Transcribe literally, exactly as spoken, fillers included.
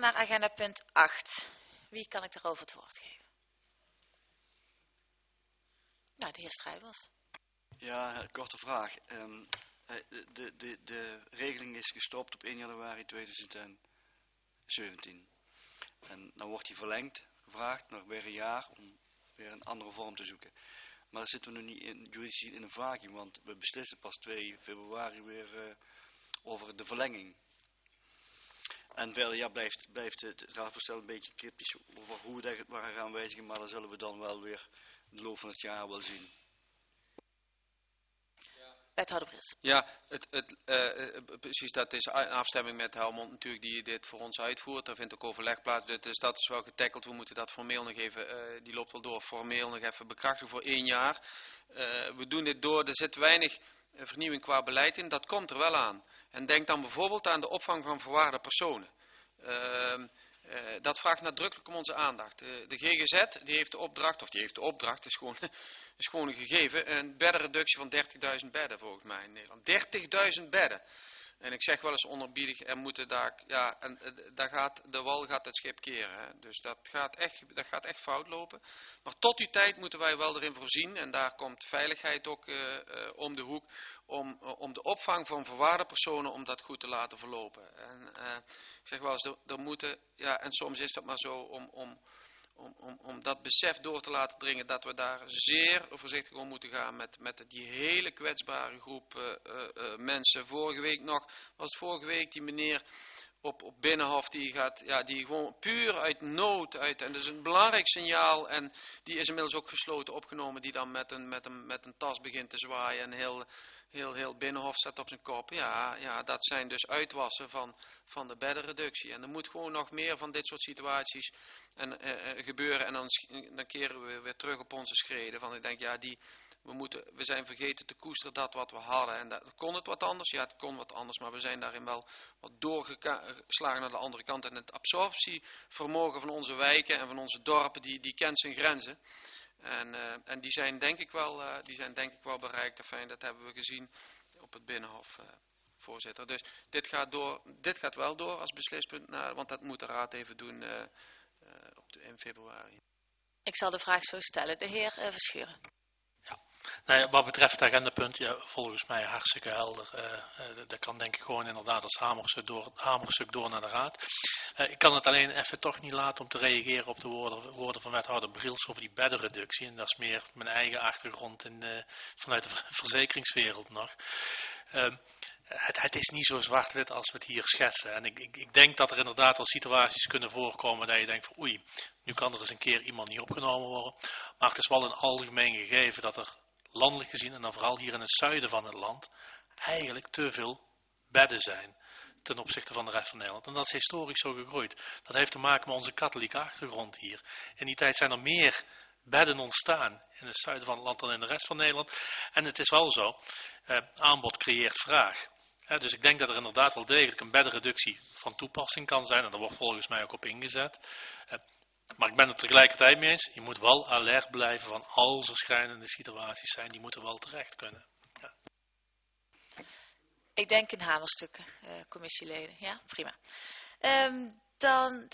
naar agenda punt acht. Wie kan ik daarover het woord geven? Nou, de heer Strijbos. Ja, korte vraag. Um, de, de, de regeling is gestopt op één januari tweeduizend zeventien. En dan wordt die verlengd, gevraagd, nog weer een jaar om weer een andere vorm te zoeken. Maar dan zitten we nu niet in, juridisch in een vacuüm, want we beslissen pas twee februari weer uh, over de verlenging. En verder ja, blijft, blijft het raadsvoorstel een beetje cryptisch over hoe we het gaan wijzigen, maar dat zullen we dan wel weer in de loop van het jaar wel zien. Wethouder Bris. Ja, het, het, uh, precies, dat is in afstemming met Helmond natuurlijk die dit voor ons uitvoert. Daar vindt ook overleg plaats, dus dat is wel getackeld. We moeten dat formeel nog even, uh, die loopt wel door, formeel nog even bekrachtigen voor één jaar. Uh, we doen dit door, er zit weinig uh, vernieuwing qua beleid in, dat komt er wel aan. En denk dan bijvoorbeeld aan de opvang van verwaarde personen. Uh, Uh, dat vraagt nadrukkelijk om onze aandacht. Uh, de G G Z die heeft de opdracht, of die heeft de opdracht, het is gewoon, is gewoon een gegeven, een beddenreductie van dertigduizend bedden volgens mij in Nederland. dertigduizend bedden. En ik zeg wel eens onerbiedig, er moeten daar, ja, en, uh, daar gaat, de wal gaat het schip keren. Hè. Dus dat gaat, echt, dat gaat echt fout lopen. Maar tot die tijd moeten wij wel erin voorzien, en daar komt veiligheid ook uh, uh, om de hoek, om, uh, om de opvang van verwaarde personen, om dat goed te laten verlopen. En uh, ik zeg wel eens, er, er moeten, ja, en soms is dat maar zo, om, om, om, om, om dat besef door te laten dringen, dat we daar zeer voorzichtig om moeten gaan met, met die hele kwetsbare groep uh, uh, uh, mensen. Vorige week nog, was het vorige week die meneer op, op Binnenhof, die gaat, ja, die gewoon puur uit nood, uit, en dat is een belangrijk signaal, en die is inmiddels ook gesloten opgenomen, die dan met een, met een, met een tas begint te zwaaien en heel, heel, heel Binnenhof staat op zijn kop. Ja, ja, dat zijn dus uitwassen van, van de beddenreductie. En er moet gewoon nog meer van dit soort situaties en, uh, gebeuren, en dan, dan keren we weer terug op onze schreden. Van ik denk, ja, die, we, moeten, we zijn vergeten te koesteren dat wat we hadden. En dat, kon het wat anders? Ja, het kon wat anders, maar we zijn daarin wel wat doorgeslagen naar de andere kant. En het absorptievermogen van onze wijken en van onze dorpen, die, die kent zijn grenzen. En, uh, en die zijn denk ik wel, uh, die zijn denk ik wel bereikt. Enfin, dat hebben we gezien op het Binnenhof, uh, voorzitter. Dus dit gaat, door, dit gaat wel door als beslispunt, nou, want dat moet de Raad even doen uh, uh, op de, in februari. Ik zal de vraag zo stellen. De heer uh, Verschuren. Ja. Nou ja, wat betreft het agendapunt, ja, volgens mij hartstikke helder. Uh, uh, dat kan denk ik gewoon inderdaad als hamerstuk door, hamerstuk door naar de Raad. Uh, ik kan het alleen even toch niet laten om te reageren op de woorden, woorden van wethouder Briels over die beddenreductie. En dat is meer mijn eigen achtergrond in, uh, vanuit de verzekeringswereld nog. Uh, Het, het is niet zo zwart-wit als we het hier schetsen. En ik, ik, ik denk dat er inderdaad wel situaties kunnen voorkomen dat je denkt van oei, nu kan er eens een keer iemand niet opgenomen worden. Maar het is wel een algemeen gegeven dat er landelijk gezien, en dan vooral hier in het zuiden van het land, eigenlijk te veel bedden zijn ten opzichte van de rest van Nederland. En dat is historisch zo gegroeid. Dat heeft te maken met onze katholieke achtergrond hier. In die tijd zijn er meer bedden ontstaan in het zuiden van het land dan in de rest van Nederland. En het is wel zo, eh, aanbod creëert vraag. Ja, dus ik denk dat er inderdaad wel degelijk een beddenreductie van toepassing kan zijn. En daar wordt volgens mij ook op ingezet. Uh, maar ik ben het tegelijkertijd mee eens. Je moet wel alert blijven van als er schrijnende situaties zijn. Die moeten wel terecht kunnen. Ja. Ik denk in hamerstukken, uh, commissieleden. Ja, prima. Um, dan...